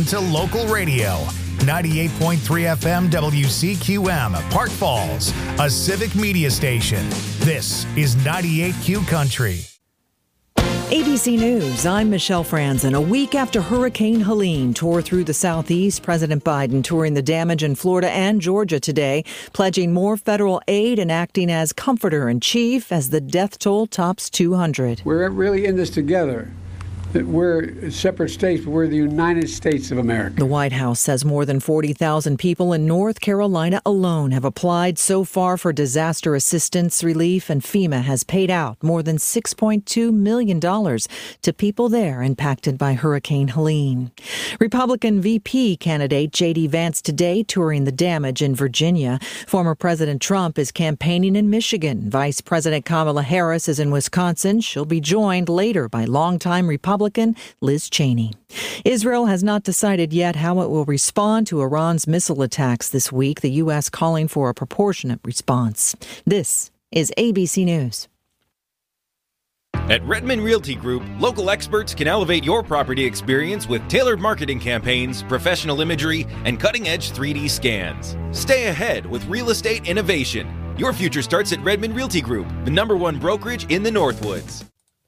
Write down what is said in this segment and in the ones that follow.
to local radio. 98.3 FM WCQM, Park Falls, a civic media station. This is 98Q Country. ABC News, I'm Michelle Franzen. A week after Hurricane Helene tore through the southeast, President Biden touring the damage in Florida and Georgia today, pledging more federal aid and acting as comforter-in-chief as the death toll tops 200. We're really in this together. We're separate states, but we're the United States of America. The White House says more than 40,000 people in North Carolina alone have applied so far for disaster assistance relief, and FEMA has paid out more than $6.2 million to people there impacted by Hurricane Helene. Republican VP candidate J.D. Vance today touring the damage in Virginia. Former President Trump is campaigning in Michigan. Vice President Kamala Harris is in Wisconsin. She'll be joined later by longtime Republican Liz Cheney. Israel has not decided yet how it will respond to Iran's missile attacks this week, the U.S. calling for a proportionate response. This is ABC News. At Redmond Realty Group, local experts can elevate your property experience with tailored marketing campaigns, professional imagery, and cutting-edge 3D scans. Stay ahead with real estate innovation. Your future starts at Redmond Realty Group, the #1 brokerage in the Northwoods.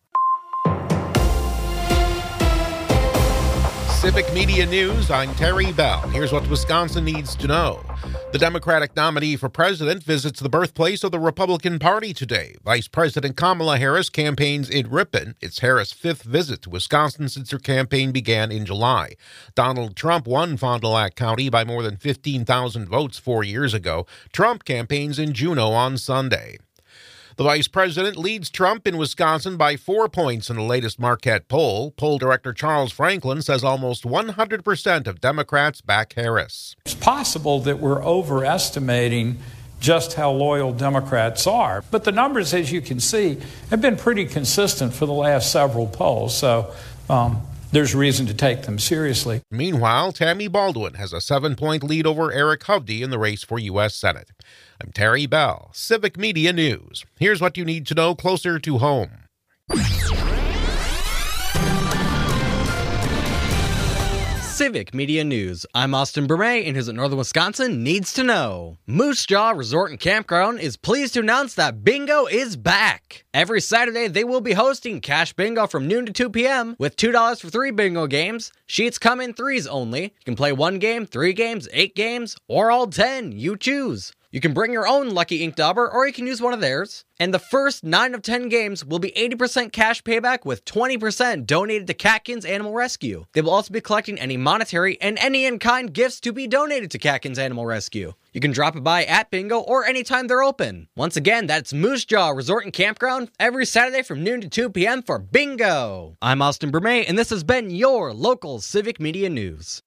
Civic Media News, I'm Terry Bell. Here's what Wisconsin needs to know. The Democratic nominee for president visits the birthplace of the Republican Party today. Vice President Kamala Harris campaigns in Ripon. It's Harris' 5th visit to Wisconsin since her campaign began in July. Donald Trump won Fond du Lac County by more than 15,000 votes 4 years ago. Trump campaigns in Juneau on Sunday. The vice president leads Trump in Wisconsin by 4 points in the latest Marquette poll. Poll director Charles Franklin says almost 100% of Democrats back Harris. It's possible that we're overestimating just how loyal Democrats are. But the numbers, as you can see, have been pretty consistent for the last several polls. So there's reason to take them seriously. Meanwhile, Tammy Baldwin has a 7-point lead over Eric Hovde in the race for U.S. Senate. I'm Terry Bell, Civic Media News. Here's what you need to know closer to home. Civic Media News. I'm Austin Berme, and here's what Northern Wisconsin needs to know. Moose Jaw Resort and Campground is pleased to announce that bingo is back. Every Saturday, they will be hosting Cash Bingo from noon to 2 p.m. with $2 for 3 bingo games. Sheets come in 3s only. You can play 1 game, 3 games, 8 games, or all 10. You choose. You can bring your own Lucky Ink Dauber, or you can use one of theirs. And the first 9 of 10 games will be 80% cash payback with 20% donated to Catkins Animal Rescue. They will also be collecting any monetary and any in-kind gifts to be donated to Catkins Animal Rescue. You can drop it by at bingo or anytime they're open. Once again, that's Moose Jaw Resort and Campground every Saturday from noon to 2 p.m. for bingo. I'm Austin Berme, and this has been your local Civic Media News.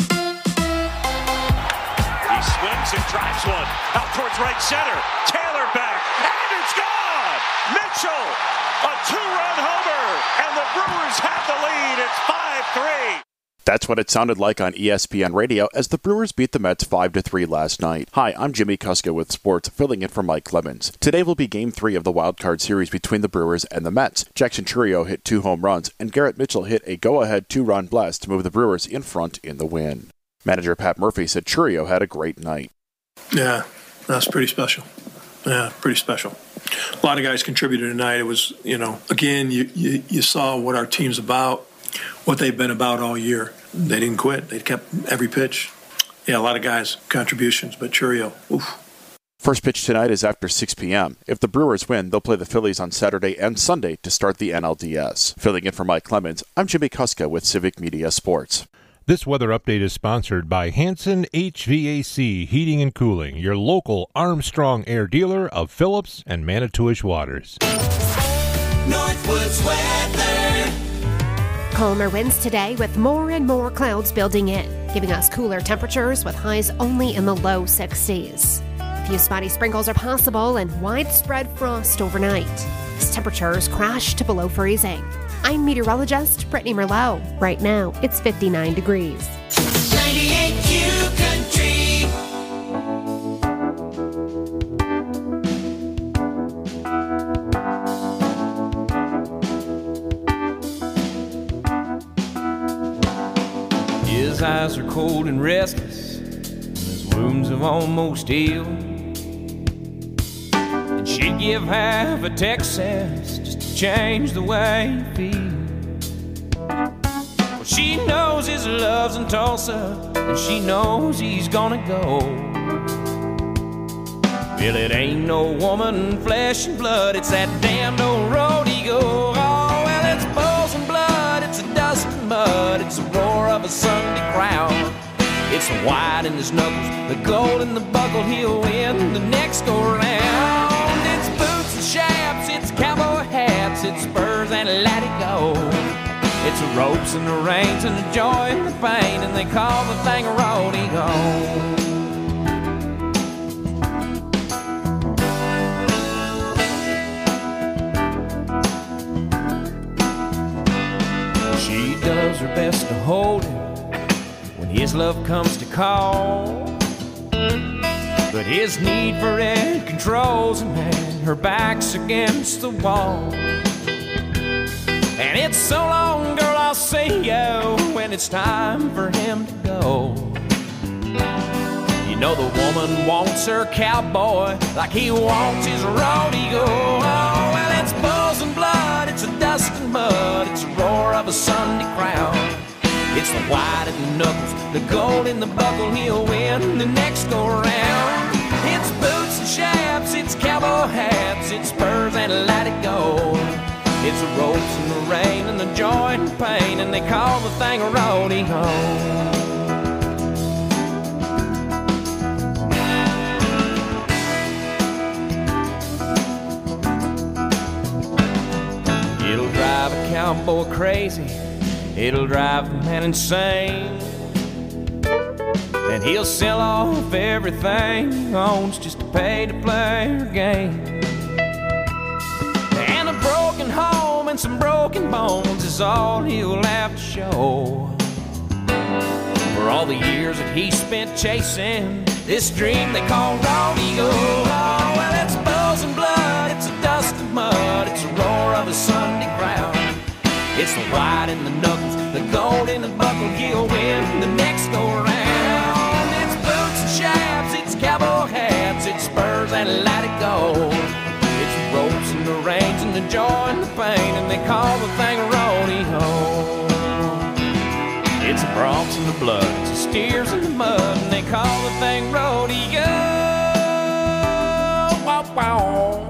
He swings and drives one out towards right center. Taylor back, and it's gone! Mitchell, a 2-run homer, and the Brewers have the lead. It's 5-3. That's what it sounded like on ESPN Radio as the Brewers beat the Mets 5-3 last night. Hi, I'm Jimmy Kuska with sports, filling in for Mike Lemons. Today will be Game 3 of the Wild Card Series between the Brewers and the Mets. Jackson Chourio hit 2 home runs, and Garrett Mitchell hit a go-ahead 2-run blast to move the Brewers in front in the win. Manager Pat Murphy said Chourio had a great night. Yeah, that's pretty special. Yeah, pretty special. A lot of guys contributed tonight. It was, again, you saw what our team's about, what they've been about all year. They didn't quit. They kept every pitch. Yeah, a lot of guys' contributions, but Chourio, oof. First pitch tonight is after 6 p.m. If the Brewers win, they'll play the Phillies on Saturday and Sunday to start the NLDS. Filling in for Mike Clemens, I'm Jimmy Kuska with Civic Media Sports. This weather update is sponsored by Hanson HVAC Heating and Cooling, your local Armstrong Air dealer of Phillips and Manitowish Waters. Northwoods weather. Calmer winds today with more and more clouds building in, giving us cooler temperatures with highs only in the low 60s. A few spotty sprinkles are possible and widespread frost overnight, as temperatures crash to below freezing. I'm meteorologist Brittany Merlot. Right now, it's 59 degrees. 98Q Country. His eyes eyes are cold and restless, and his wounds have almost healed. And she'd give half a Texas just to change the way you feel. Well, she knows his love's in Tulsa, and she knows he's gonna go. Well, it ain't no woman, flesh and blood, it's that damned old road he go. Oh, well, it's bulls and blood, it's a dust and mud, it's the roar of a Sunday crowd. It's the white in his knuckles, the gold in the buckle, he'll win the next go round. It's boots and chaps, it's cowboy hats, it's spurs and let it go. It's the ropes and the reins and the joy and the pain, and they call the thing a rodeo. Does her best to hold him when his love comes to call. But his need for it controls him, and her back's against the wall. And it's so long, girl, I'll see you when it's time for him to go. You know the woman wants her cowboy like he wants his rodeo. Oh, well, it's bulls and blood, it's a dust and mud, it's the roar of a Sunday crowd. It's the white in the knuckles, the gold in the buckle, he'll win the next go round. It's boots and chaps, it's cowboy hats, it's spurs and let it go. It's the ropes and the rain and the joy and the pain, and they call the thing a rodeo. It'll drive a cowboy crazy, it'll drive a man insane, and he'll sell off everything he owns just to pay to play her game. And a broken home and some broken bones is all he'll have to show for all the years that he spent chasing this dream they call rodeo. Oh, well, it's bulls and blood, it's a dust and mud, it's the roar of a Sunday crowd. It's the white in the knuckles, the gold in the buckle, he'll win the next go round. It's boots and chaps, it's cowboy hats, it's spurs and let it go. It's the ropes and the reins and the joy and the pain, and they call the thing a rodeo. It's the broncs and the blood, it's the steers in the mud, and they call the thing rodeo. Wow, wow.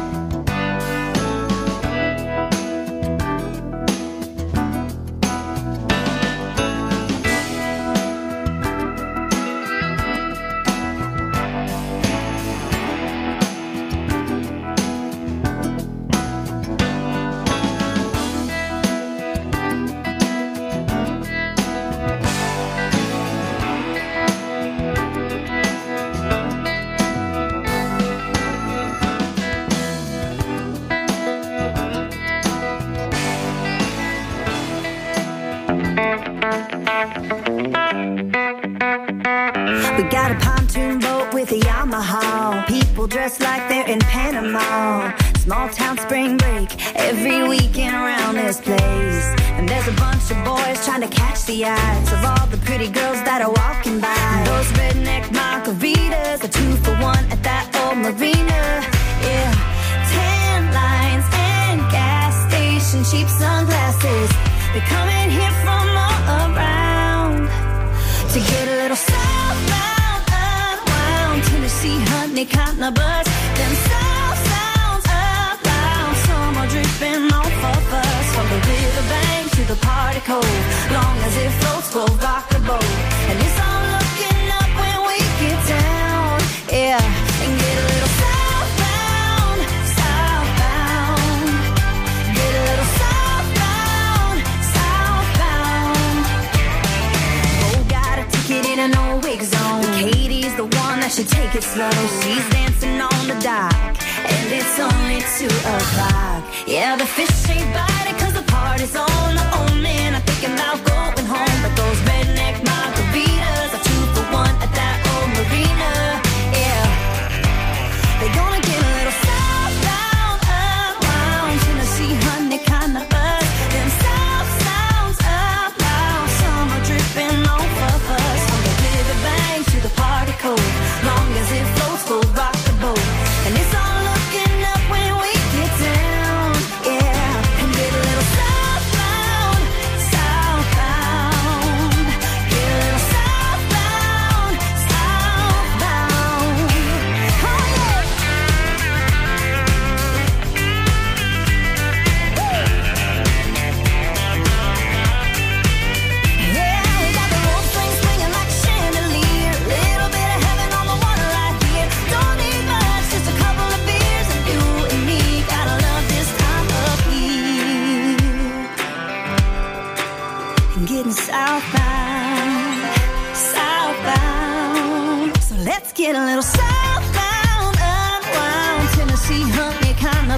We got a pontoon boat with a Yamaha. People dressed like they're in Panama. Small town spring break every weekend around this place. And there's a bunch of boys trying to catch the eyes of all the pretty girls that are walking by. Those redneck margaritas are 2 for 1 at that old marina. Yeah, tan lines and gas station cheap sunglasses. They're coming here from all around to get a little southbound, unwound. Tennessee, honey, cotton, a bus. Them south sounds up loud. Some are dripping off of us. From the riverbank to the party cove. Long as it floats, we'll rock the boat. And it's all looking up when we get down. Yeah, and get a little southbound, southbound. Get a little southbound, southbound. Oh, got a ticket in an old wig zone. Katie's the one that should take it slow. She's dancing on the dock, and it's only 2 o'clock. Yeah, the fish ain't biting 'cause the party's on. The old man, I'm thinking about going home. But those redneck margaritas are 2 for 1 at that old marina. Yeah, they're gonna get a little southbound, unwound. Tennessee, honey, kind of buzz. Them south sounds up loud. Some are dripping off of us.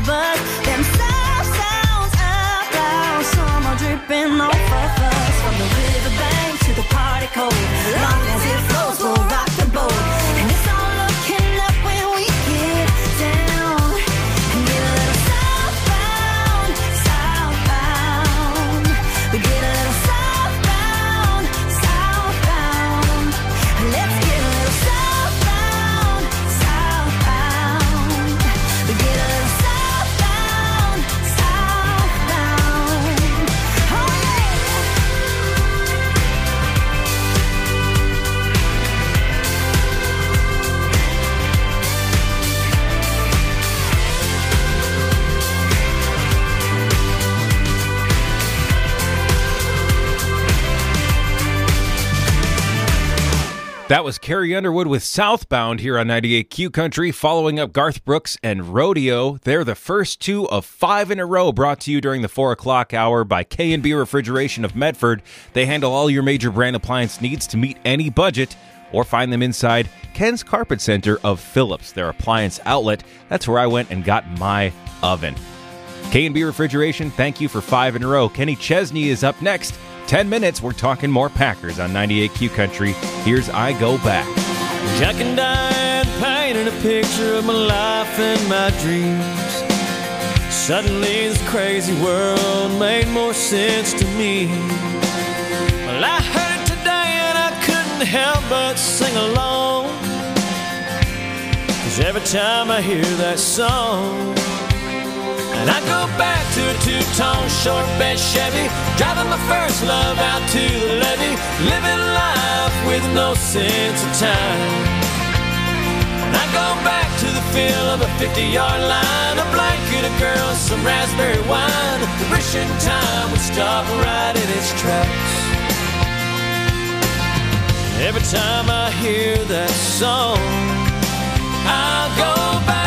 bus. Them sounds up loud, summer dripping off of us. From the riverbank to the party cold, long as it flows, we'll rock the boat. And it's all looking up when we get down and get a little southbound, southbound. We get a little southbound, southbound. Let's get a little southbound, southbound. We get a little southbound, southbound. Oh yeah. That was Carrie Underwood with Southbound here on 98Q Country, following up Garth Brooks and Rodeo. They're the first two of 5 in a row brought to you during the 4 o'clock hour by K&B Refrigeration of Medford. They handle all your major brand appliance needs to meet any budget, or find them inside Ken's Carpet Center of Phillips, their appliance outlet. That's where I went and got my oven. K&B Refrigeration, thank you for 5 in a row. Kenny Chesney is up next. 10 minutes, we're talking more Packers on 98Q Country. Here's I Go Back. Jack and Diane painted a picture of my life and my dreams. Suddenly this crazy world made more sense to me. Well, I heard it today and I couldn't help but sing along. 'Cause every time I hear that song, and I go back to a two-tone short bed Chevy, driving my first love out to the levee, living life with no sense of time. And I go back to the feel of a 50-yard line, a blanket, a girl, some raspberry wine, wishing time would stop right in its tracks. Every time I hear that song, I'll go back.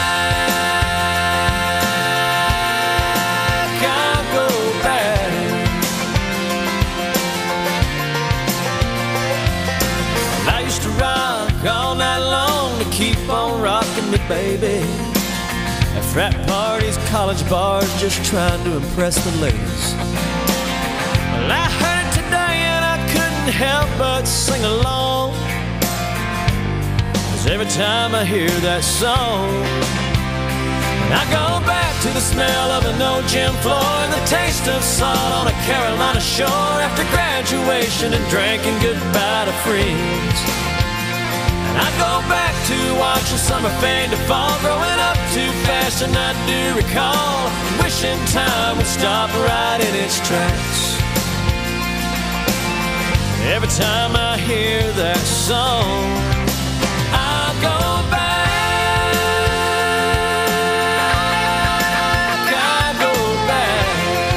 All night long to keep on rocking me, baby. At frat parties, college bars, just trying to impress the ladies. Well, I heard it today and I couldn't help but sing along. 'Cause every time I hear that song, and I go back to the smell of an old gym floor and the taste of salt on a Carolina shore after graduation and drinking goodbye to friends. I go back to watching summer fade to fall, growing up too fast and I do recall, wishing time would stop right in its tracks. Every time I hear that song, I go back, I go back.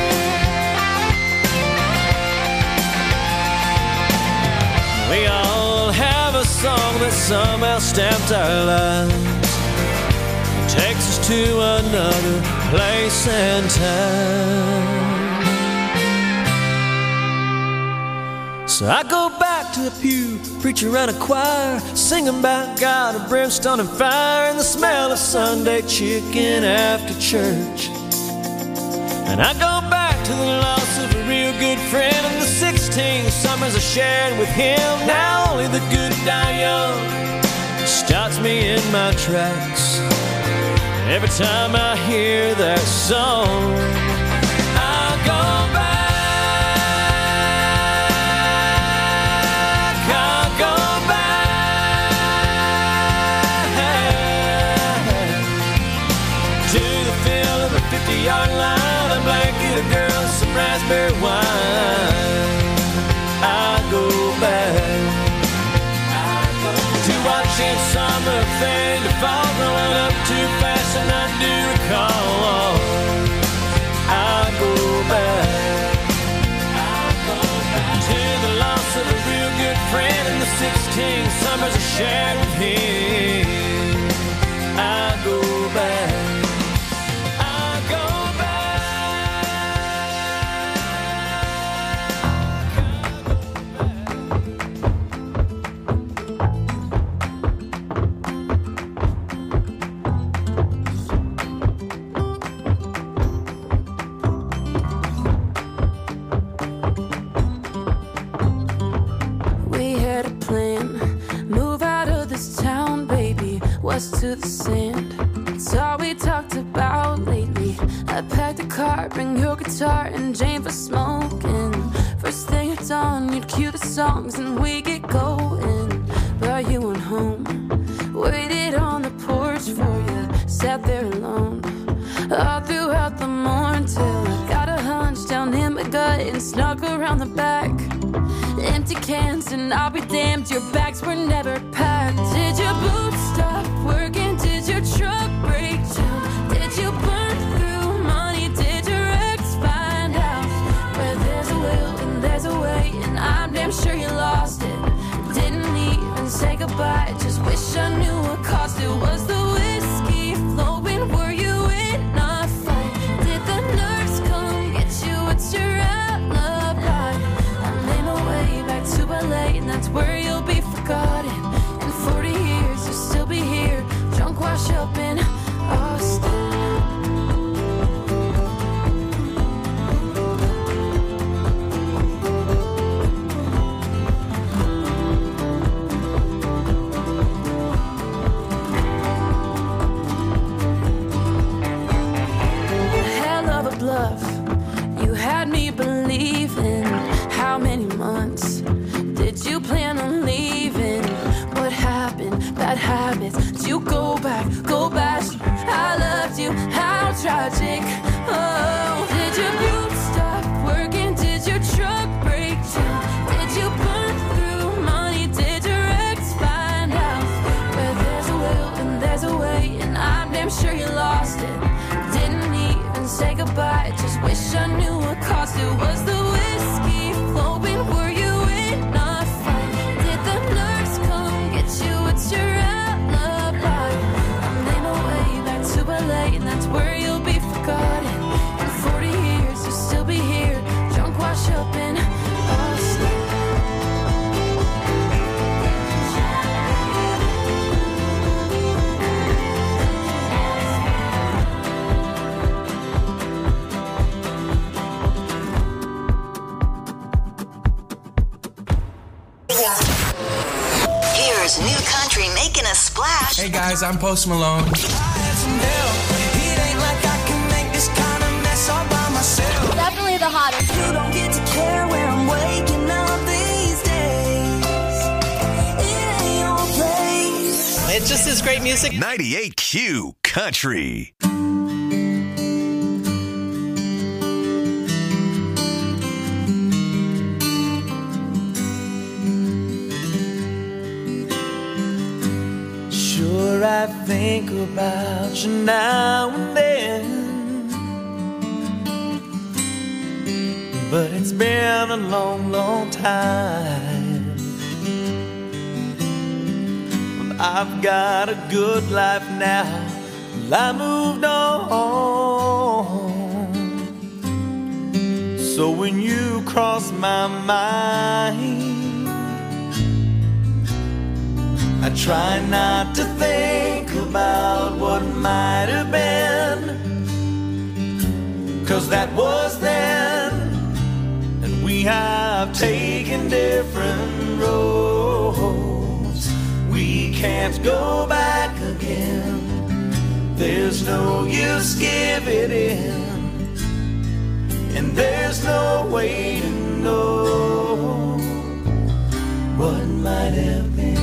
We all have a song that somehow stamped our lives, it takes us to another place and time. So I go back to the pew, preacher and a choir, singing about God and brimstone and fire, and the smell of Sunday chicken after church. And I go back to the loss of a real good friend and the 16 summers I shared with him. Now only the good die young stops me in my tracks. Every time I hear that song, I go back, I go back to the feel of a 50-yard line, a blanket, a girl, some raspberry wine. I go back to watching summer fade to fall, growing up too fast and I do recall. I go back to the loss of a real good friend and the 16 summers I shared with him. I go back. sand. It's all we talked about lately. I packed a car, bring your guitar and Jane for smoking. First thing at dawn, you'd cue the songs and we get going. But you went home, waited on the porch for you, sat there alone all throughout the morn till I got a hunch down in my gut and snuck around the back. Empty cans and I'll be damned, your bags were never packed. Did your boots stop working? Did your truck break down? Did you burn through money? Did your ex find out? Where there's a will and there's a way, and I'm damn sure you lost it. Didn't even say goodbye, just wish I knew what cost it. Was the whiskey flowing? Were you in a fight? Did the nurse come get you? What's your alibi? I made my way back to LA, and that's where you'll be forgotten. In 40 years, you'll still be here, drunk, wash up in Austin. Bluff. You had me believing. How many months did you plan on leaving? What happened? Bad habits. Did you go back? Go back. I loved you. How tragic. Oh, did your boots stop working? Did your truck break down? Did you burn through money? Did your ex find out? Where there's a will and there's a way, and I'm damn sure you lost it. Didn't even say goodbye, just wish I knew what cost it. Was the whiskey flowing? Were you in a fight? Did the nurse come get you? What's your alibi? I made my way back to LA, and that's where you'll be forgotten. In 40 years, you'll still be here, drunk, wash up in Austin. Here's new country making a splash. Hey guys, I'm Post Malone. Definitely the hottest. You don't get to care where I'm waking up these days. It ain't your place. It just is great music. 98Q Country. Sure, I think about you now and then, but it's been a long, long time. Well, I've got a good life now, well, I moved on. So when you cross my mind, I try not to think about what might have been, 'cause that was then, and we have taken different roads. We can't go back again. There's no use giving in, and there's no way to know what might have been.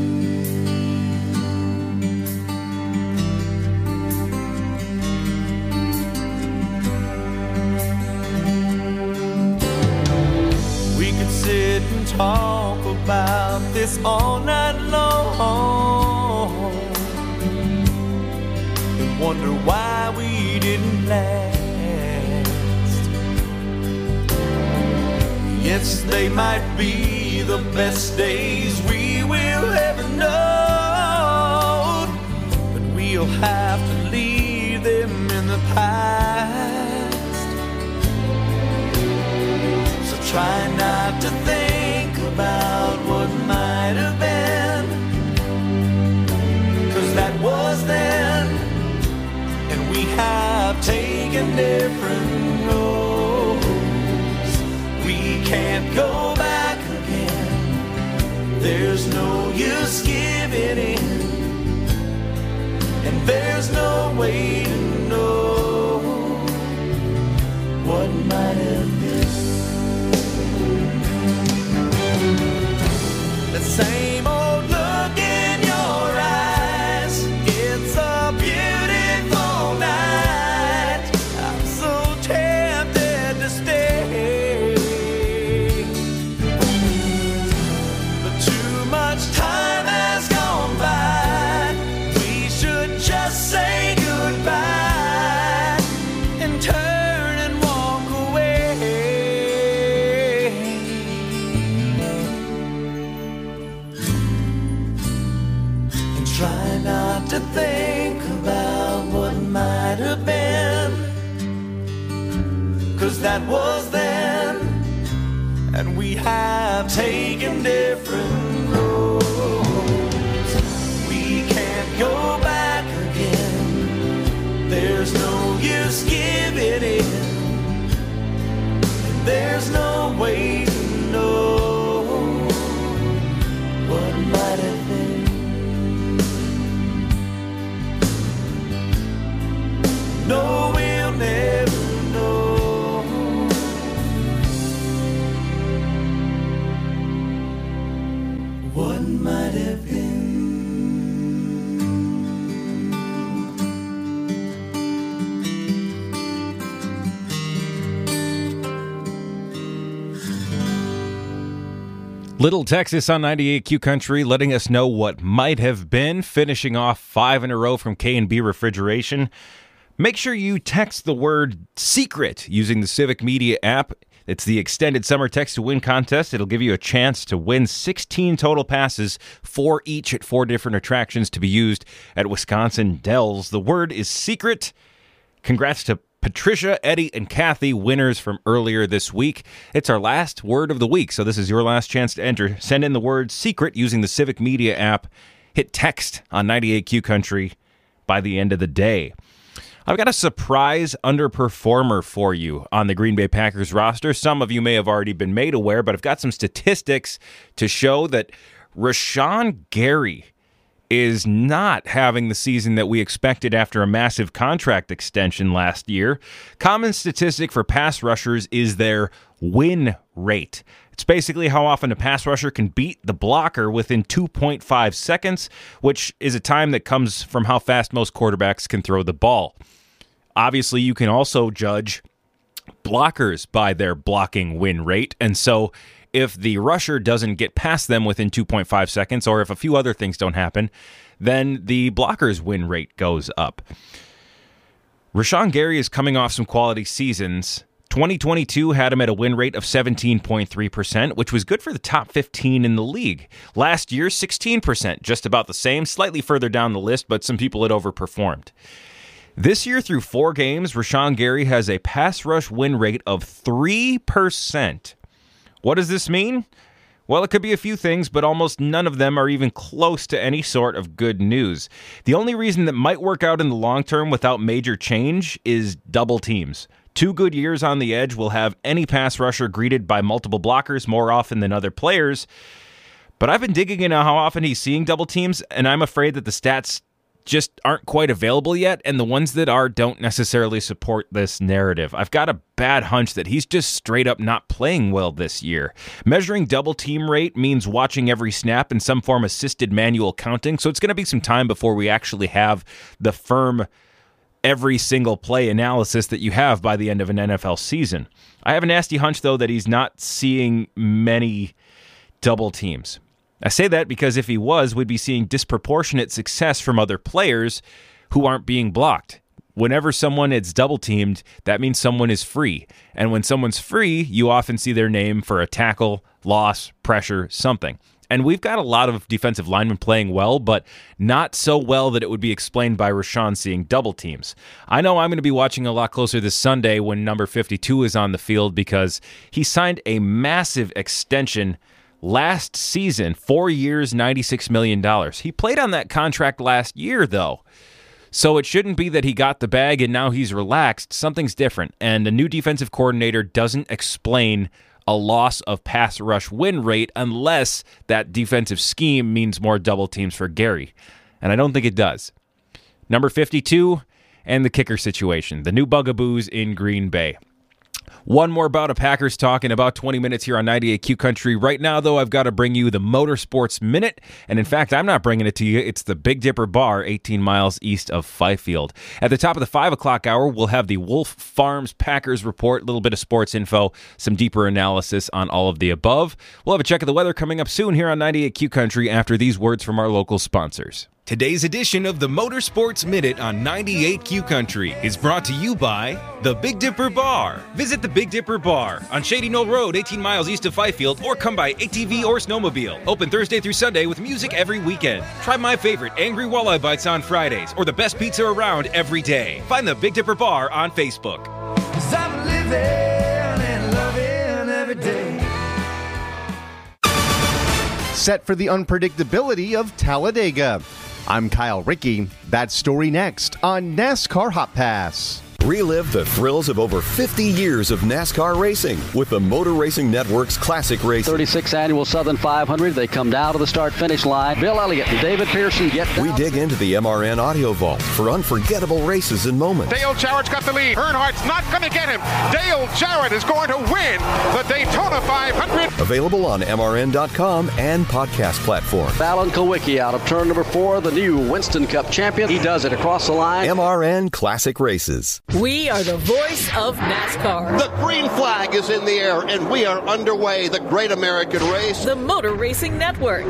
Sit and talk about this all night long and wonder why we didn't last. Yes, they might be the best days we will ever know, but we'll have to leave them in the past. Try not to think about what might have been, 'cause that was then, and we have taken different roads. We can't go back again. There's no use giving in, and way to know what might have been. The same old look in your eyes. It's a beautiful night. I'm so tempted to stay, but too much time has gone by. We should just say goodbye and turn and walk away. And try not to think about what might have been, 'cause that was then, and we have taken different roads. We can't go back again. There's no use giving in. There's no way to know what might have been. No, we'll never know what might have been. Little Texas on 98Q Country letting us know what might have been, finishing off 5 in a row from K&B Refrigeration. Make sure you text the word SECRET using the Civic Media app. It's the extended summer text to win contest. It'll give you a chance to win 16 total passes, 4 each at 4 different attractions to be used at Wisconsin Dells. The word is SECRET. Congrats to Patricia, Eddie, and Kathy, winners from earlier this week. It's our last word of the week, so this is your last chance to enter. Send in the word SECRET using the Civic Media app. Hit text on 98Q Country by the end of the day. I've got a surprise underperformer for you on the Green Bay Packers roster. Some of you may have already been made aware, but I've got some statistics to show that Rashawn Gary is not having the season that we expected after a massive contract extension last year. Common statistic for pass rushers is their win rate. It's basically how often a pass rusher can beat the blocker within 2.5 seconds, which is a time that comes from how fast most quarterbacks can throw the ball. Obviously, you can also judge blockers by their blocking win rate, and so if the rusher doesn't get past them within 2.5 seconds, or if a few other things don't happen, then the blocker's win rate goes up. Rashawn Gary is coming off some quality seasons. 2022 had him at a win rate of 17.3%, which was good for the top 15 in the league. Last year, 16%, just about the same, slightly further down the list, but some people had overperformed. This year, through 4 games, Rashawn Gary has a pass rush win rate of 3%. What does this mean? Well, it could be a few things, but almost none of them are even close to any sort of good news. The only reason that might work out in the long term without major change is double teams. 2 good years on the edge will have any pass rusher greeted by multiple blockers more often than other players. But I've been digging into how often he's seeing double teams, and I'm afraid that the stats just aren't quite available yet, and the ones that are don't necessarily support this narrative. I've got a bad hunch that he's just straight up not playing well this year. Measuring double team rate means watching every snap in some form assisted manual counting, so it's going to be some time before we actually have the firm every single play analysis that you have by the end of an NFL season. I have a nasty hunch, though, that he's not seeing many double teams. I say that because if he was, we'd be seeing disproportionate success from other players who aren't being blocked. Whenever someone is double-teamed, that means someone is free. And when someone's free, you often see their name for a tackle, loss, pressure, something. And we've got a lot of defensive linemen playing well, but not so well that it would be explained by Rashawn seeing double teams. I know I'm going to be watching a lot closer this Sunday when number 52 is on the field because he signed a massive extension last season, 4 years, $96 million. He played on that contract last year, though. So it shouldn't be that he got the bag and now he's relaxed. Something's different. And a new defensive coordinator doesn't explain a loss of pass rush win rate unless that defensive scheme means more double teams for Gary. And I don't think it does. Number 52 and the kicker situation, the new bugaboos in Green Bay. One more bout of Packers talk in about 20 minutes here on 98Q Country. Right now, though, I've got to bring you the Motorsports Minute. And in fact, I'm not bringing it to you. It's the Big Dipper Bar, 18 miles east of Fifield. At the top of the 5 o'clock hour, we'll have the Wolf Farms Packers report, a little bit of sports info, some deeper analysis on all of the above. We'll have a check of the weather coming up soon here on 98Q Country after these words from our local sponsors. Today's edition of the Motorsports Minute on 98Q Country is brought to you by the Big Dipper Bar. Visit the Big Dipper Bar on Shady Knoll Road, 18 miles east of Fifield, or come by ATV or snowmobile. Open Thursday through Sunday with music every weekend. Try my favorite Angry Walleye Bites on Fridays, or the best pizza around every day. Find the Big Dipper Bar on Facebook. 'Cause I'm living and loving every day. Set for the unpredictability of Talladega. I'm Kyle Rickey. That story next on NASCAR Hot Pass. Relive the thrills of over 50 years of NASCAR racing with the Motor Racing Network's Classic Racing. 36th Annual Southern 500. They come down to the start-finish line. Bill Elliott and David Pearson get down. We dig into the MRN audio vault for unforgettable races and moments. Dale Jarrett's got the lead. Earnhardt's not going to get him. Dale Jarrett is going to win the Daytona 500. Available on MRN.com and podcast platform. Alan Kulwicki out of turn number 4, the new Winston Cup champion. He does it across the line. MRN Classic Races. We are the voice of NASCAR. The green flag is in the air, and we are underway. The Great American Race. The Motor Racing Network.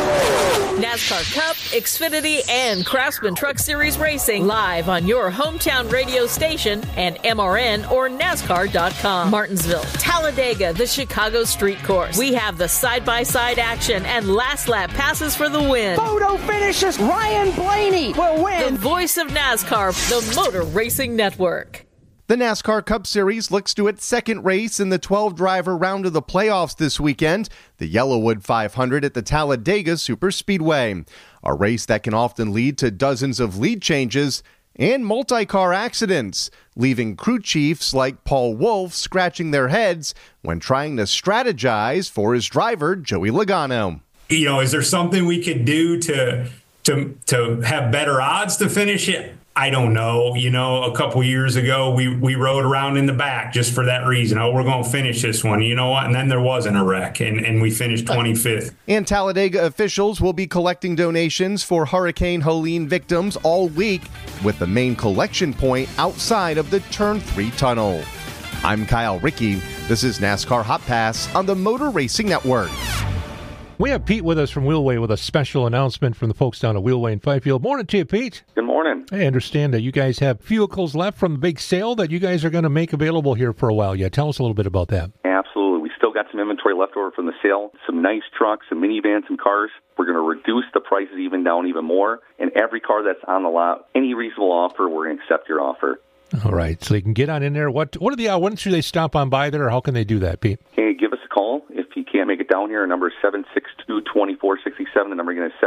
NASCAR Cup, Xfinity, and Craftsman Truck Series Racing live on your hometown radio station and MRN or NASCAR.com. Martinsville, Talladega, the Chicago Street Course. We have the side-by-side action and last lap passes for the win. Photo finishes. Ryan Blaney will win. The voice of NASCAR, the Motor Racing Network. The NASCAR Cup Series looks to its second race in the 12-driver round of the playoffs this weekend, the Yellowwood 500 at the Talladega Superspeedway, a race that can often lead to dozens of lead changes and multi-car accidents, leaving crew chiefs like Paul Wolfe scratching their heads when trying to strategize for his driver, Joey Logano. You know, is there something we could do to have better odds to finish it? I don't know. You know, a couple years ago, we rode around in the back just for that reason. Oh, we're going to finish this one. You know what? And then there wasn't a wreck, and we finished 25th. And Talladega officials will be collecting donations for Hurricane Helene victims all week, with the main collection point outside of the Turn 3 tunnel. I'm Kyle Rickey. This is NASCAR Hot Pass on the Motor Racing Network. We have Pete with us from Wheelway with a special announcement from the folks down at Wheelway in Fifield. Morning to you, Pete. Good morning. I understand that you guys have vehicles left from the big sale that you guys are going to make available here for a while. Yeah, tell us a little bit about that. Absolutely. We still got some inventory left over from the sale, some nice trucks, some minivans, some cars. We're going to reduce the prices even more. And every car that's on the lot, any reasonable offer, we're going to accept your offer. All right, so you can get on in there. What are the when should they stop on by there, or how can they do that, Pete? Hey, give us a call. If you can't make it down here, our number is 762-2467. The number again is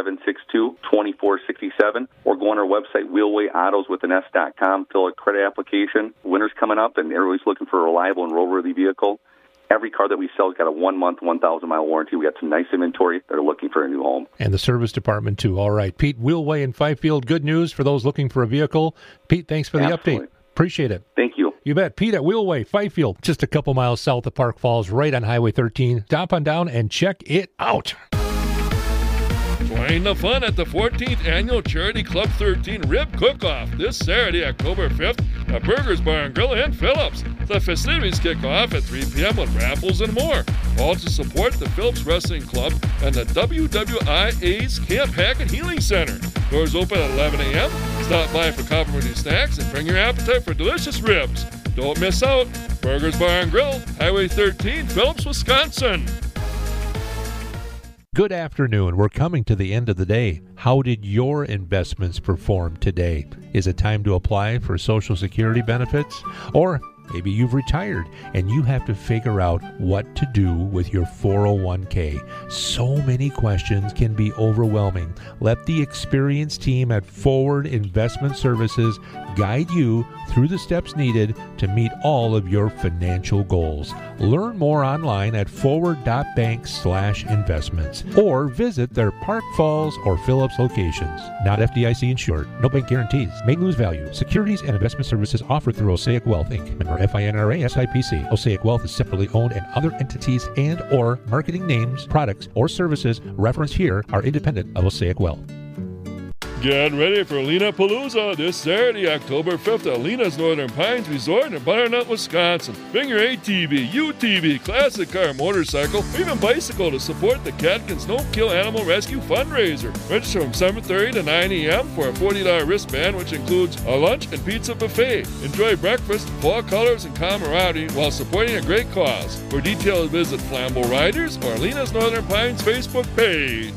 762-2467. Or go on our website, wheelwayautos.com, fill a credit application. Winter's coming up, and everybody's looking for a reliable and roadworthy vehicle. Every car that we sell has got a 1-month, 1,000-mile warranty. We got some nice inventory that are looking for a new home. And the service department, too. All right, Pete, Wheelway in Fifield. Good news for those looking for a vehicle. Pete, thanks for the update. Appreciate it. Thank you. You bet. Pete at Wheelway, Fifield, just a couple miles south of Park Falls, right on Highway 13. Stop on down and check it out. Join the fun at the 14th Annual Charity Club 13 Rib Cook-Off this Saturday, October 5th at Burgers Bar and Grill in Phillips. The festivities kick off at 3 p.m. with raffles and more. All to support the Phillips Wrestling Club and the WWIA's Camp Hackett Healing Center. Doors open at 11 a.m. Stop by for complimentary snacks and bring your appetite for delicious ribs. Don't miss out. Burgers Bar and Grill, Highway 13, Phillips, Wisconsin. Good afternoon. We're coming to the end of the day. How did your investments perform today? Is it time to apply for Social Security benefits? Or Maybe you've retired and you have to figure out what to do with your 401k. So many questions can be overwhelming. Let the experienced team at Forward Investment Services guide you through the steps needed to meet all of your financial goals. Learn more online at forward.bank/investments or visit their Park Falls or Phillips locations. Not FDIC insured. No bank guarantees. May lose value. Securities and investment services offered through Osaic Wealth, Inc. Member FINRA SIPC. Osaic Wealth is separately owned, and other entities and or marketing names, products, or services referenced here are independent of Osaic Wealth. Get ready for Lena Palooza this Saturday, October 5th at Lena's Northern Pines Resort in Butternut, Wisconsin. Bring your ATV, UTV, classic car, motorcycle, or even bicycle to support the Catkins No Kill Animal Rescue fundraiser. Register from 7:30 to 9 a.m. for a $40 wristband, which includes a lunch and pizza buffet. Enjoy breakfast, fall colors, and camaraderie while supporting a great cause. For details, visit Flambeau Riders or Lena's Northern Pines Facebook page.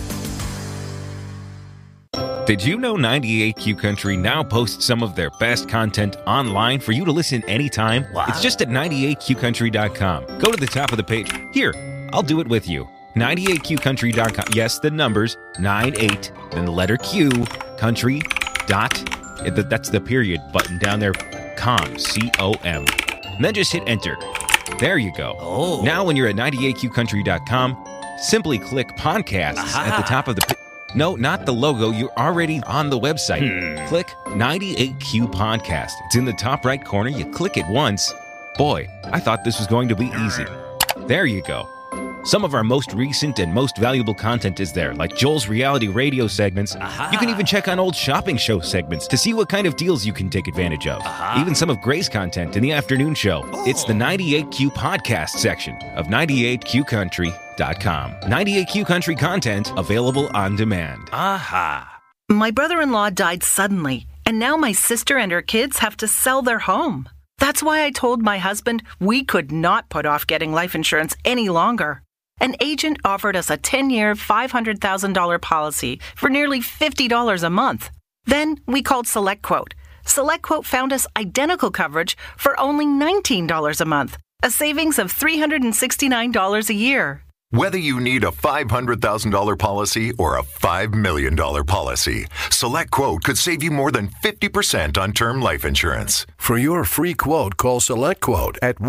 Did you know 98Q Country now posts some of their best content online for you to listen anytime? Wow. It's just at 98qcountry.com. Go to the top of the page. Here, I'll do it with you. 98qcountry.com. Yes, the numbers, 98, then the letter Q, country, dot, that's the period button down there, com, C-O-M. And then just hit enter. There you go. Oh. Now when you're at 98qcountry.com, simply click podcasts at the top of the page. No, not the logo. You're already on the website. Click 98Q Podcast. It's in the top right corner. You click it once. Boy, I thought this was going to be easy. There you go. Some of our most recent and most valuable content is there, like Joel's reality radio segments. You can even check on old shopping show segments to see what kind of deals you can take advantage of. Even some of Gray's content in the afternoon show. It's the 98Q Podcast section of 98qcountry.com. 98Q Country content available on demand. My brother-in-law died suddenly, and now my sister and her kids have to sell their home. That's why I told my husband we could not put off getting life insurance any longer. An agent offered us a 10-year, $500,000 policy for nearly $50 a month. Then we called SelectQuote. SelectQuote found us identical coverage for only $19 a month, a savings of $369 a year. Whether you need a $500,000 policy or a $5 million policy, SelectQuote could save you more than 50% on term life insurance. For your free quote, call SelectQuote at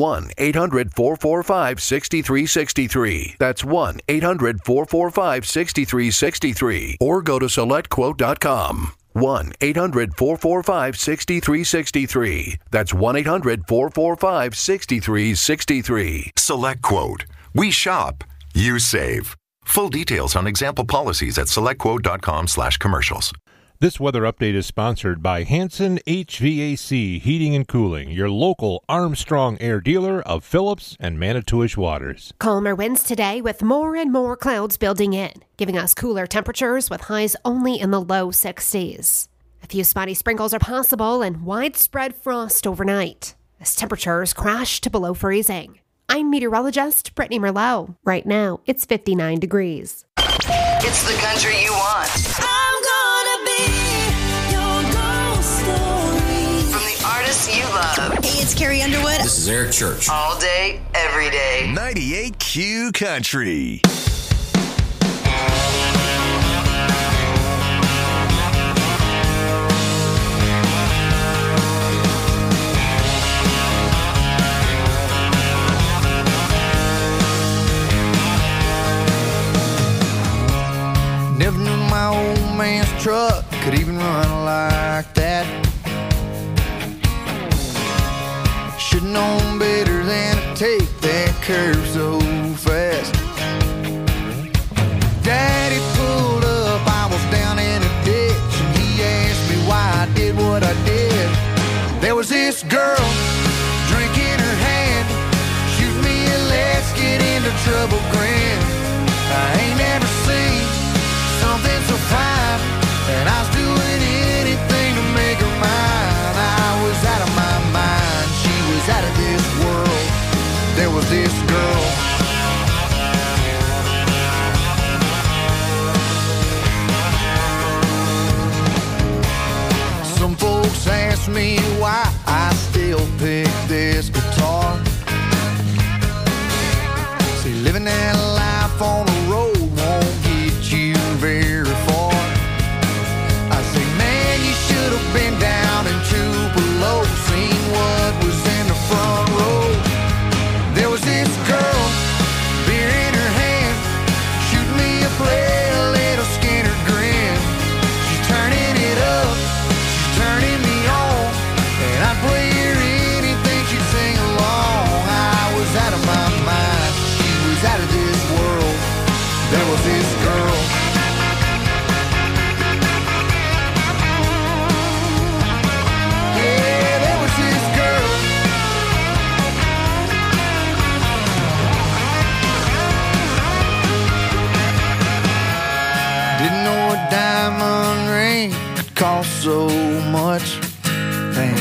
1-800-445-6363. That's 1-800-445-6363. Or go to SelectQuote.com. 1-800-445-6363. That's 1-800-445-6363. SelectQuote. We shop. You save. Full details on example policies at selectquote.com/commercials. This weather update is sponsored by Hanson HVAC Heating and Cooling, your local Armstrong Air dealer of Phillips and Manitowish waters. Calmer winds today with more and more clouds building in, giving us cooler temperatures with highs only in the low 60s. A few spotty sprinkles are possible and widespread frost overnight as temperatures crash to below freezing. I'm meteorologist Brittany Merlot. Right now, it's 59 degrees. It's the country you want. I'm gonna be your ghost story. From the artists you love. Hey, it's Carrie Underwood. This is Eric Church. All day, every day. 98Q Country. Never knew my old man's truck could even run like that. Should've known better than to take that curve so fast. Daddy pulled up, I was down in a ditch, and he asked me why I did what I did. There was this girl, drink in her hand, shoot me a let's get into trouble grin. I ain't never seen something so fine, and I was doing anything to make her mine. I was out of my mind, she was out of this world. There was this girl. Some folks ask me why I still pick this guitar. See, living that life on the road won't get you very far. I say, man, you should have been down in Tupelo, seen what was in the front row. There was this girl, beer in her hand, shooting me a play, a little Skinner grin. She's turning it up, she's turning me on, and I'd play her anything, she'd sing along. I was out of my mind, she was out of this world. There was this girl. Yeah, there was this girl. Didn't know a diamond ring could cost so much. Damn.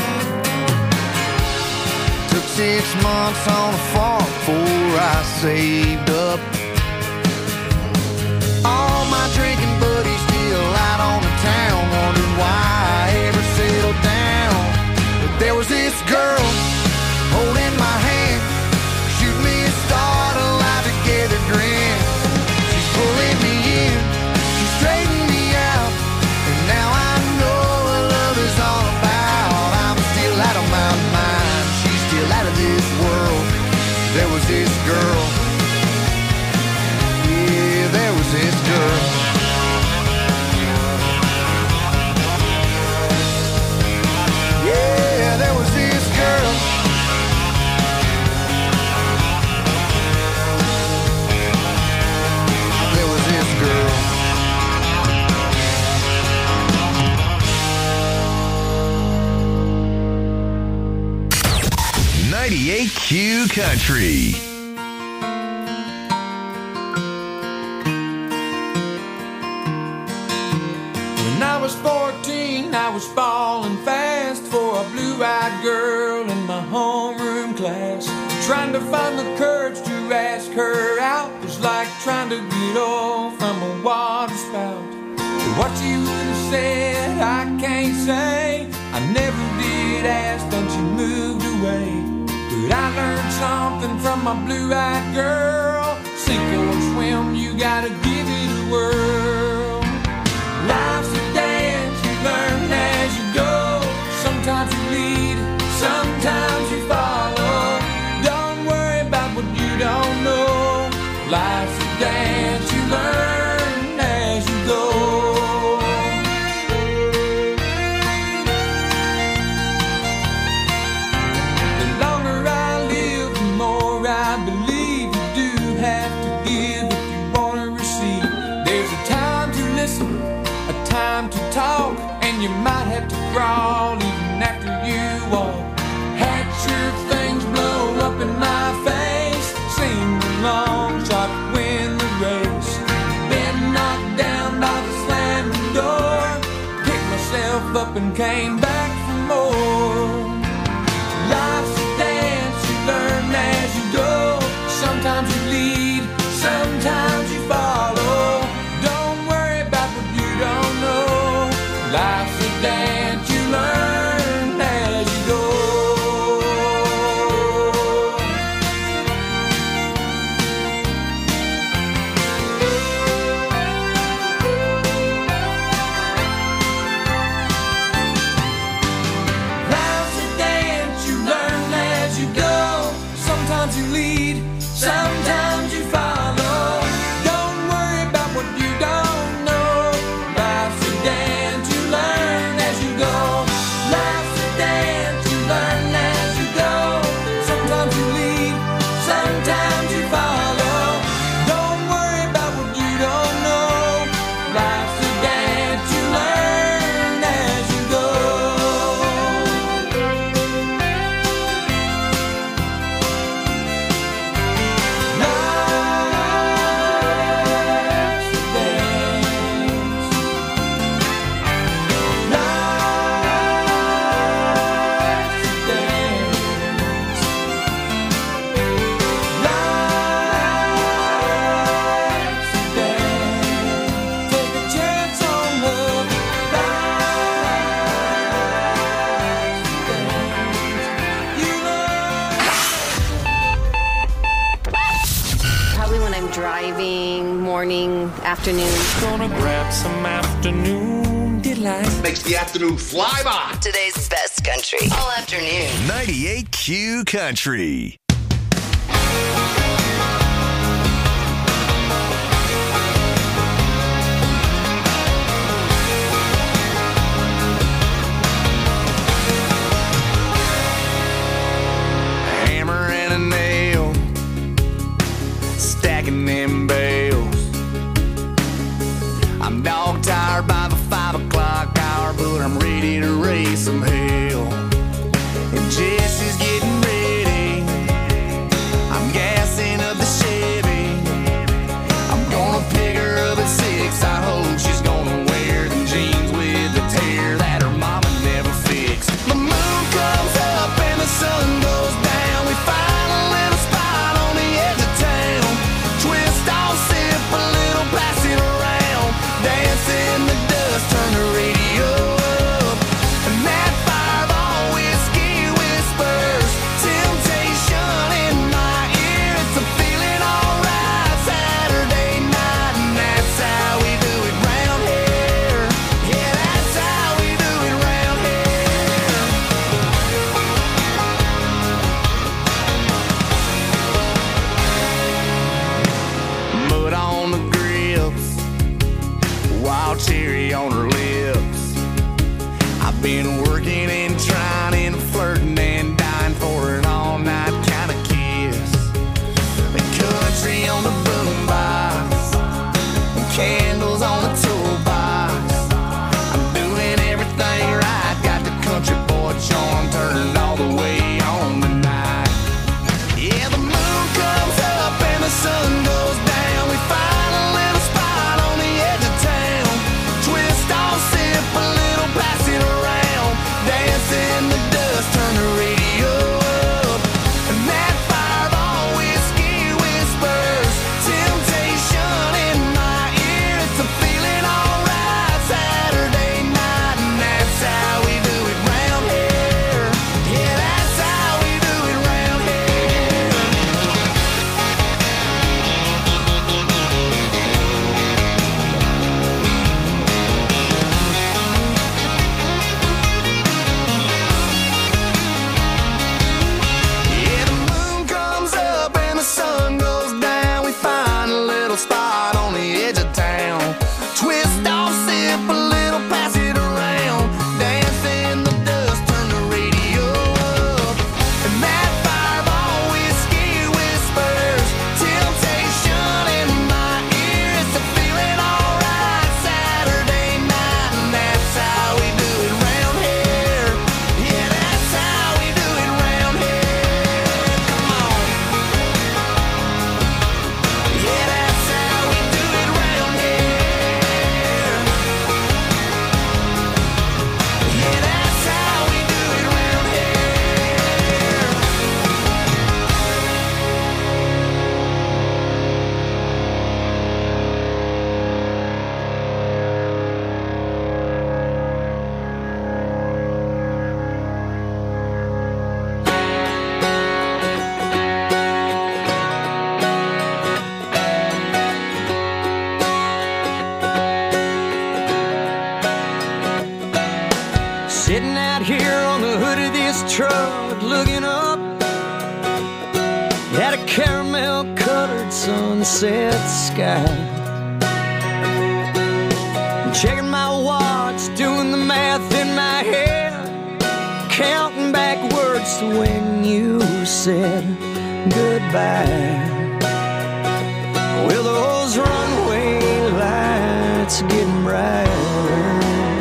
Took 6 months on a farm before I saved up. All my drinking buddies still out on the town, wondering why I ever settled down. But there was this girl holding my hand, shooting me a start, a life together grin. She's pulling me in, she's straightening me out, and now I know what love is all about. I'm still out of my mind, she's still out of this world. There was this girl. Yeah, there was this girl. Yeah, there was this girl. There was this girl. .98 Country. When I was 14, I was falling fast for a blue-eyed girl in my homeroom class. Trying to find the courage to ask her out was like trying to get off from a water spout. But what she would have said, I can't say. I never did ask, then she moved away. But I learned something from my blue-eyed girl. Sink or swim, you gotta give it a whirl. Life's a dance, you learn as you go. Sometimes you lead, sometimes you follow. Don't worry about what you don't know. Life's a dance, you learn as you go. The longer I live, the more I believe you do have to give if you want to receive. There's a time to listen, a time to talk, and you might have to crawl even after you walk. Had sure things blow up in my face, seemed a long shot to win the race. Been knocked down by the slamming door, picked myself up and came back for more. Life's a dance, you learn as you go. Sometimes you lead, sometimes you follow. Don't worry about what you don't know. Life's a dance, you learn as you go. morning, afternoon. Gonna grab some afternoon delight. Makes the afternoon fly by. Today's best country. All afternoon. 98Q Country. Hammer and a nail, stacking them bales. I'm dog tired by the 5 o'clock hour, but I'm ready to raise some hell. And Jesse's getting ready, I'm gassing up the Chevy. I'm gonna pick her up at 6, I hope she's gonna wear them jeans with the tear that her mama never fixed. The moon comes up and the sun goes down, we find a little spot on the edge of town. Twist off, sip a little, pass it around, dance in the dust, turn the radio up. And that Fireball whiskey whispers temptation in my ear. It's a feeling alright Saturday night, and that's how we do it round here. Yeah, that's how we do it round here. Mud on the grips, wild cherry on her lips. I've been working and trying and flirting and dying for an all-night kind of kiss. The country on the boombox, candles on the toolbox. I'm doing everything right, got the country boy charm turned all the way on tonight. Yeah, the moon comes up and the sun goes down, we find a little spot on the edge of town. Twist off, sip a little, pass it around, dance in the dust, turn the radio up. And that Fireball whiskey whispers temptation in my ear. It's a feeling alright Saturday night, and that's how we do it round here. Yeah, that's how we do it round here. Yeah, the moon comes up and the sun goes down, we find a little spot on the edge of town. Twist off, sip a little, pass it around, dance in the dust, turn the radio up. And that Fireball whiskey whispers temptation in my ear. It's a feeling alright Saturday night, and that's how we do it round here. Yeah, that's how we do it round here. Come on. Yeah, that's how we do it round here. Yeah, that's how we do it round here. Sitting out here on the hood of this truck, looking up at a caramel-colored sunset sky. Checking my watch, doing the math in my head, counting backwards to when you said goodbye. Well, those runway lights are getting brighter.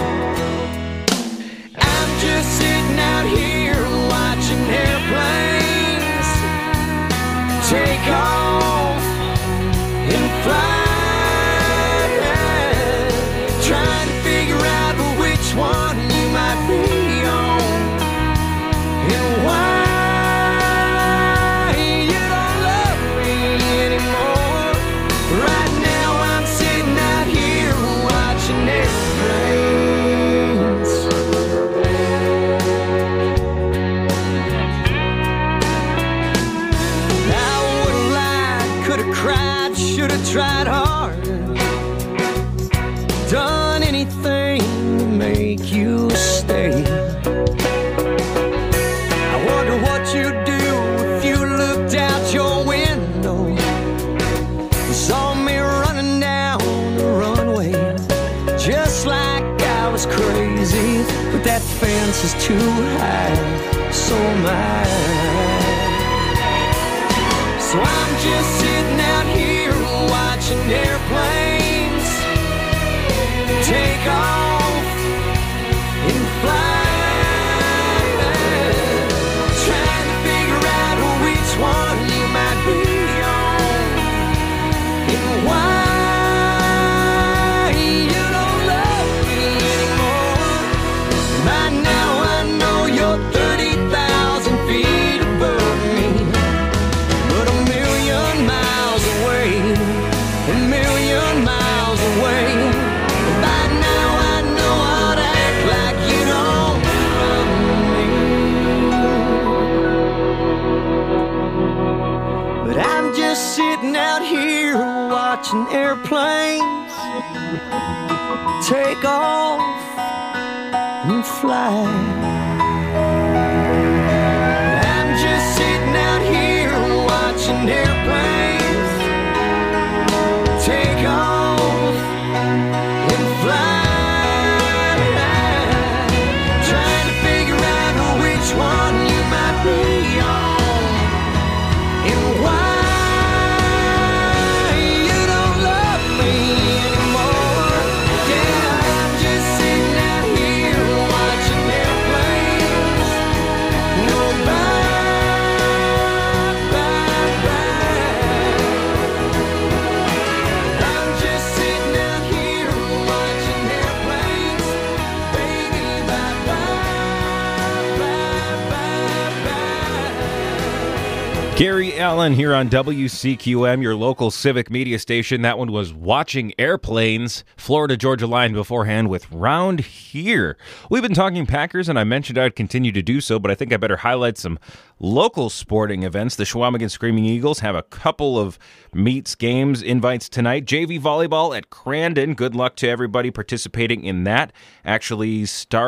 I'm just sitting out here watching airplanes take off and fly, trying to figure out which one you might be on and why you don't love me anymore. Right now I'm sitting out here watching airplanes. I wouldn't lie, could have cried, should have tried harder. high, so am I. So I'm just sitting out here watching airplanes take off and fly, trying to figure out which one you might be on and why. Sitting out here watching airplanes take off and fly. I'm just sitting out here watching airplanes take off and fly, trying to figure out which one you might be on and why. Gary Allen here on WCQM, your local civic media station. That one was Watching Airplanes, Florida Georgia Line beforehand with Round Here. We've been talking Packers, and I mentioned I'd continue to do so, but I think I better highlight some local sporting events. The Chequamegon Screaming Eagles have a couple of meets, games, invites tonight. JV volleyball at Crandon. Good luck to everybody participating in that. Actually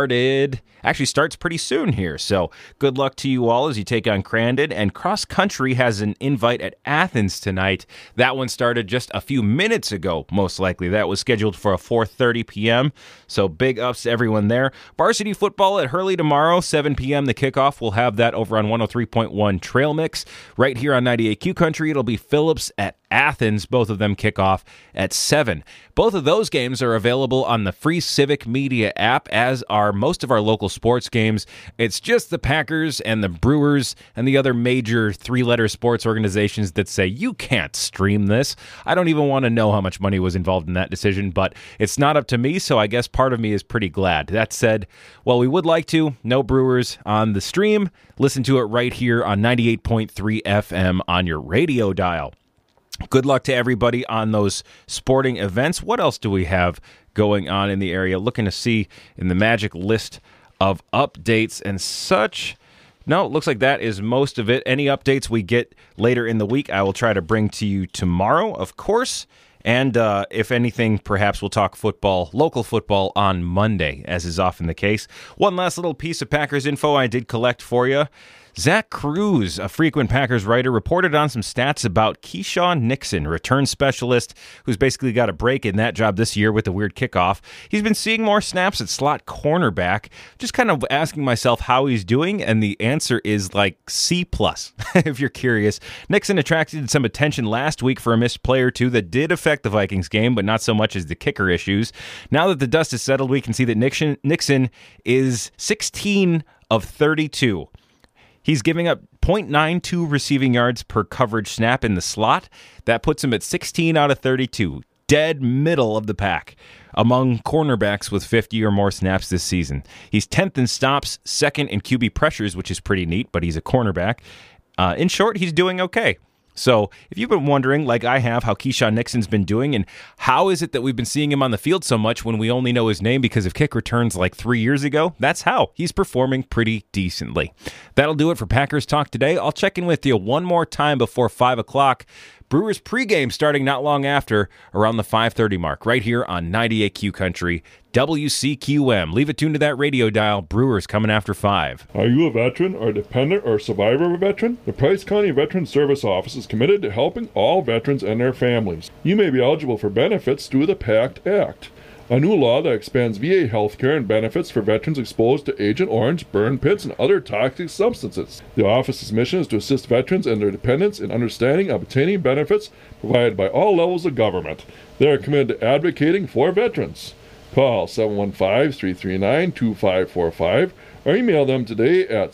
starts pretty soon here, so good luck to you all as you take on Crandon. And cross country has an invite at Athens tonight. That one started just a few minutes ago, most likely. That was scheduled for a 4:30 p.m., so big ups to everyone there. Varsity football at Hurley tomorrow, 7 p.m. the kickoff. We'll have that over on 103.1 Trail Mix. Right here on 98Q Country, it'll be Phillips at Athens. Both of them kick off at 7. Both of those games are available on the free Civic Media app, as are most of our local sports games. It's just the Packers and the Brewers and the other major three-letter sports organizations that say, you can't stream this. I don't even want to know how much money was involved in that decision, but it's not up to me, so I guess part of me is pretty glad. That said, well, we would like to. No Brewers on the stream. Listen to it right here on 98.3 FM on your radio dial. Good luck to everybody on those sporting events. What else do we have going on in the area? Looking to see in the magic list of updates and such. No, it looks like that is most of it. Any updates we get later in the week, I will try to bring to you tomorrow, of course. And if anything, perhaps we'll talk football, local football, on Monday, as is often the case. One last little piece of Packers info I did collect for you. Zach Cruz, a frequent Packers writer, reported on some stats about Keyshawn Nixon, return specialist, who's basically got a break in that job this year with the weird kickoff. He's been seeing more snaps at slot cornerback. Just kind of asking myself how he's doing, and the answer is like C+, if you're curious. Nixon attracted some attention last week for a missed play or two that did affect the Vikings game, but not so much as the kicker issues. Now that the dust is settled, we can see that Nixon is 16 of 32. He's giving up 0.92 receiving yards per coverage snap in the slot. That puts him at 16 out of 32, dead middle of the pack among cornerbacks with 50 or more snaps this season. He's 10th in stops, 2nd in QB pressures, which is pretty neat, but he's a cornerback. In short, he's doing okay. So if you've been wondering, like I have, how Keyshawn Nixon's been doing and how is it that we've been seeing him on the field so much when we only know his name because of kick returns like 3 years ago, that's how. He's performing pretty decently. That'll do it for Packers Talk today. I'll check in with you one more time before 5 o'clock. Brewers pregame starting not long after, around the 5:30 mark, right here on 98Q Country, WCQM. Leave it tuned to that radio dial. Brewers coming after 5. Are you a veteran or dependent or survivor of a veteran? The Price County Veteran Service Office is committed to helping all veterans and their families. You may be eligible for benefits through the PACT Act. a new law that expands VA health care and benefits for veterans exposed to Agent Orange, burn pits, and other toxic substances. The office's mission is to assist veterans and their dependents in understanding and obtaining benefits provided by all levels of government. They are committed to advocating for veterans. Call 715-339-2545 or email them today at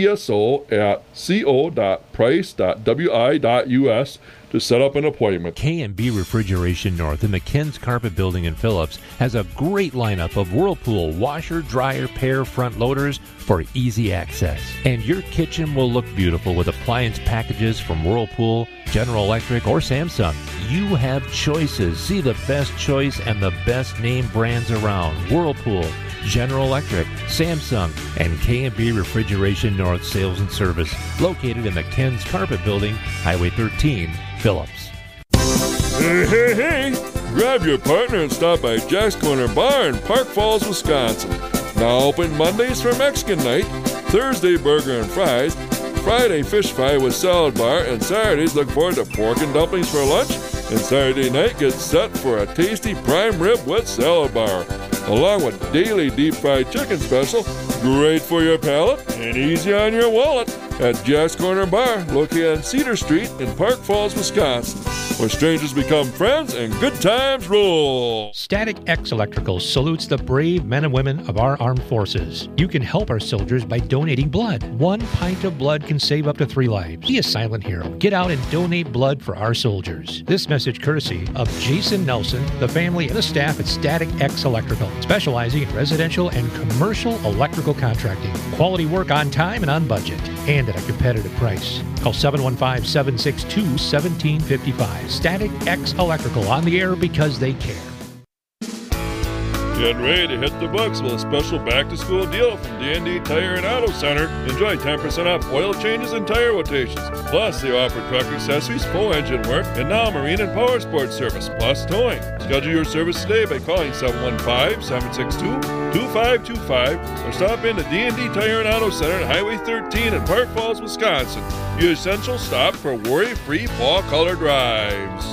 cvso@co.price.wi.us to set up an appointment. K&B Refrigeration North in the Ken's Carpet Building in Phillips has a great lineup of Whirlpool washer, dryer, pair front loaders for easy access. And your kitchen will look beautiful with appliance packages from Whirlpool, General Electric, or Samsung. You have choices. See the best choice and the best name brands around. Whirlpool, General Electric, Samsung, and K&B Refrigeration North Sales and Service, located in the Ken's Carpet Building, Highway 13, Phillips. Hey! Grab your partner and stop by Jack's Corner Bar in Park Falls, Wisconsin. Now open Mondays for Mexican night, Thursday burger and fries, Friday fish fry with salad bar, and Saturdays look forward to pork and dumplings for lunch, and Saturday night gets set for a tasty prime rib with salad bar, along with daily deep fried chicken special, great for your palate and easy on your wallet, at Jack's Corner Bar, located on Cedar Street in Park Falls, Wisconsin, where strangers become friends and good times roll. Static X Electrical salutes the brave men and women of our armed forces. You can help our soldiers by donating blood. 1 pint of blood can save up to 3 lives. Be a silent hero. Get out and donate blood for our soldiers. This message courtesy of Jason Nelson, the family, and the staff at Static X Electrical, specializing in residential and commercial electrical contracting. Quality work on time and on budget, and at a competitive price. Call 715-762-1755. Static X Electrical, on the air because they care. Get ready to hit the books with a special back-to-school deal from D&D Tire and Auto Center. Enjoy 10% off oil changes and tire rotations. Plus, they offer truck accessories, full engine work, and now marine and power sports service, plus towing. Schedule your service today by calling 715-762-2525 or stop in to D&D Tire and Auto Center on Highway 13 in Park Falls, Wisconsin. Your essential stop for worry-free fall color drives.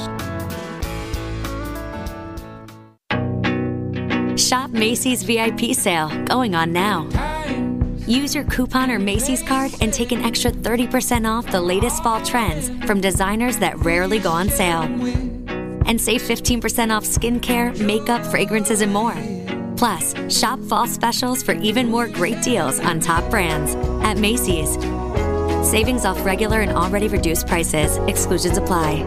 Shop Macy's VIP sale, going on now. Use your coupon or Macy's card and take an extra 30% off the latest fall trends from designers that rarely go on sale. And save 15% off skincare, makeup, fragrances, and more. Plus, shop fall specials for even more great deals on top brands at Macy's. Savings off regular and already reduced prices. Exclusions apply.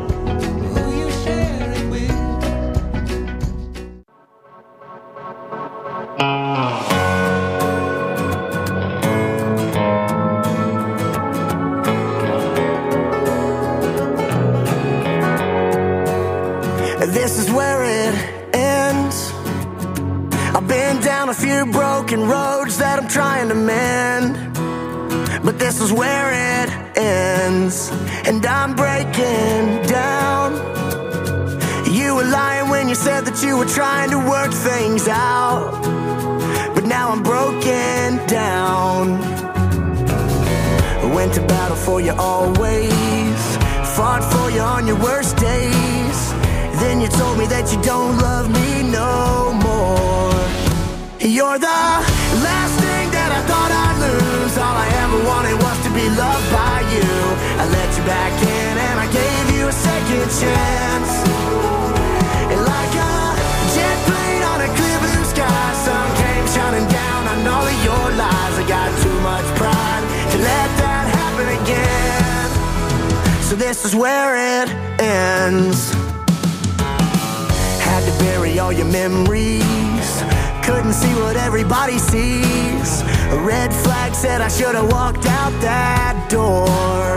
This is where it ends. I've been down a few broken roads that I'm trying to mend, but this is where it ends, and I'm breaking down. You were lying when you said that you were trying to work things out, but now I'm broken down. Went to battle for you always, fought for you on your worst days. Then you told me that you don't love me no more. You're the last thing that I thought I'd lose. All I ever wanted was to be loved by you. I let you back in and I gave you a second chance. And like a jet plane on a clear blue sky, sun came shining down on all of your lies. I got too much pride to let that happen again. So this is where it ends. Had to bury all your memories, couldn't see what everybody sees. A red flag said I should have walked out that door.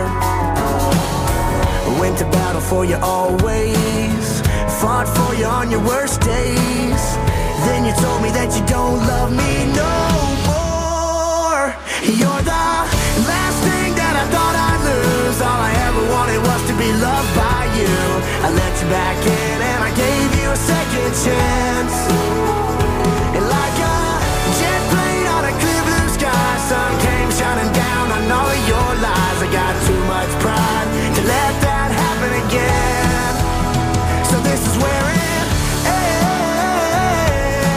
Went to battle for you always, fought for you on your worst days. Then you told me that you don't love me no more. You're the last thing that I thought I'd lose. All I ever wanted was to be loved by you. I let you back in and I gave you a second chance. And like a jet plane on a clear blue sky, sun came shining down on all of your lies. I got too much pride to let that happen again. So this is where it ends.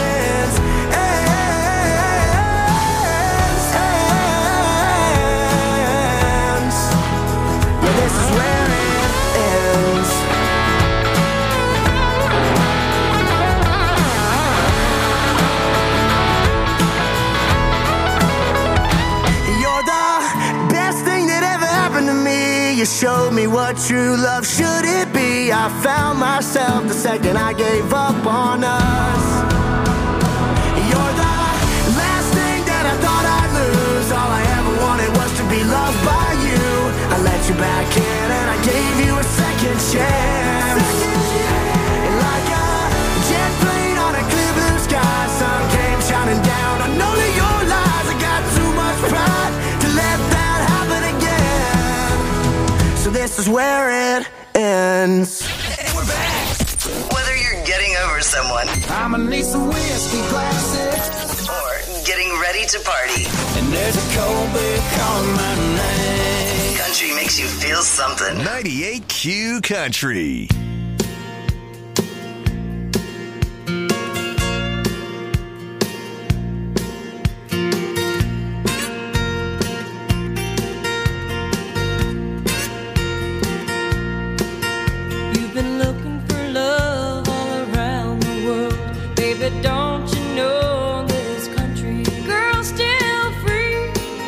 you showed me what true love should it be. I found myself the second I gave up on us. You're the last thing that I thought I'd lose. All I ever wanted was to be loved by you. I let you back in and I gave you a second chance. And like a jet plane on a clear blue sky, sun came shining down on only your lies. I got too much pride to let that happen again. So this is where it ends. We're back. Whether you're getting over someone, I'ma need some whiskey glasses, or getting ready to party, and there's a cold beer calling my name. country makes you feel something. 98Q Country. Don't you know this country girl's still free?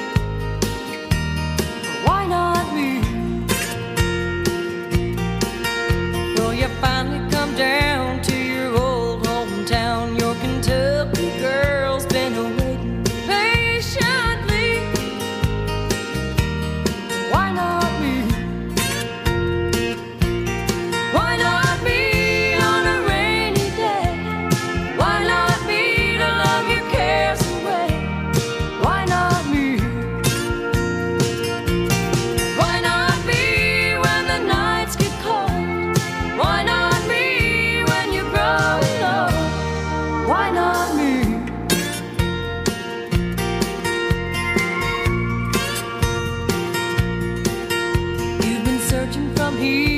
Why not me? Well, you finally come down to your old hometown. Your Kentucky girl's been waiting patiently. Why not me? Why not me? From here